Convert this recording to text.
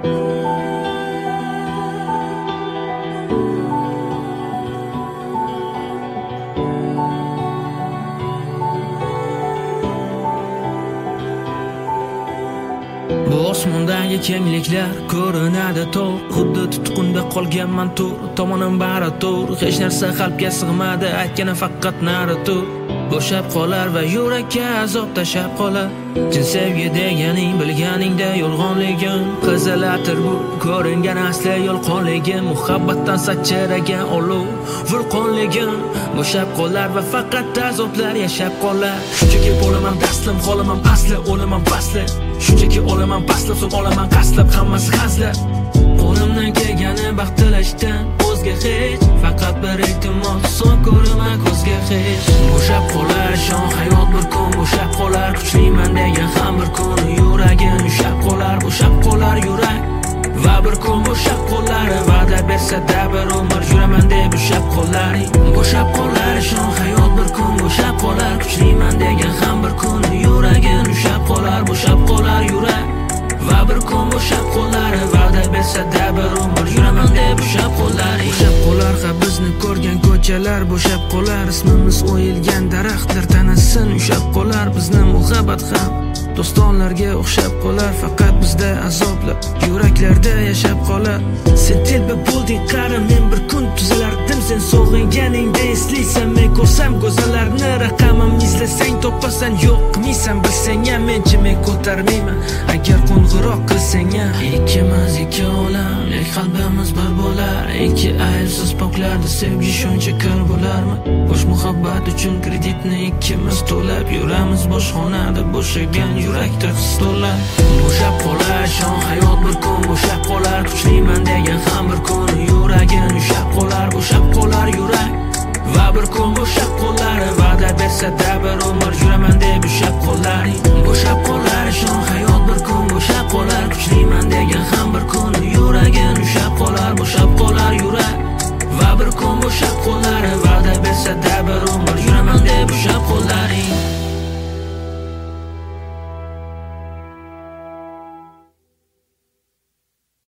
Bu osmondagi kengliklar ko'rinadi to'g'ri, xuddi tutqunda qolganman tur, tomonim bari tur, hech narsa qalbga sig'madi, aytgani faqat nari tur. Bo'shab qolar va yurakka azob tashab qolar. Chin sevgi deganing bilganingda yolg'onligim, qizil atir bu ko'ringan asli yolqonligim, muhabbatdan sachragan olov vulqonligim. Bo'shab qolar va faqat azoblar yashab qolar. Shunchaki bo'laman taslim, holaman asli, o'laman fasli. Shunchaki olaman pastlab, so'ng olaman qaslab, hammasi hazlab. Qo'limdan kelgani baxt tilashdan o'zga hech, faqat bir ehtimol so'ng ko'raman ko'zga hech. Bo'shab qolar shon hayot bir kun, bo'shab qolar kuchliman degan ham bir kun, yuragim ushlab qolar, bo'shab qolar yurak. Va bir kun bo'shab qolar, va'da bersa-da bir umr yuraman deb ushlab qolaring. Bo'shab qolar shon hayot bir kun, bo'shab qolar kuchliman degan ham bir kun, yuragim ushlab qolar, bo'shab qolar yurak. Va bir kun bo'shab qolar, va'da bersa-da bir umr yuraman deb ushlab qolaring. Bo'shab qolar ha bizni ko'rgan ko'chalar, bo'shab qolar ismimiz o'yilgan daraxtlar, tanasin ushlab qolar bizni muhabbat ham dostonlarga o'xshab qolar, faqat bizda azoblar yuraklarda yashab qolar. Sen telba bo'lding qari, men bir kun tuzalardim, sen sog'inganingda eslaysan, men ko'rsam go'zallarni, raqamim izlasang topasan, yo'q qilmaysan bilsang ham, men ko'tarmayman agar qo'ng'iroq qilsang ham. Ikkimiz ikki olam, lek qalbimiz bir bo'lar, ikki aybsiz poklarda sevgi shuncha kir bo'larmi? Bo'sh muhabbat uchun kreditni ikkimiz to'lab yuramiz, bo'sh xonada bo'shagan yurakda his to'la. Bo'shab qolar shon hayot bir kun, bo'shab qolar kuchliman degan ham bir kun, yuragim ushlab qolar, bo'shab qolar yurak. Va bir kun bo'shab qolar, va'da bersa-da bir umr yuraman deb ushlab qolaring. Bo'shab qolar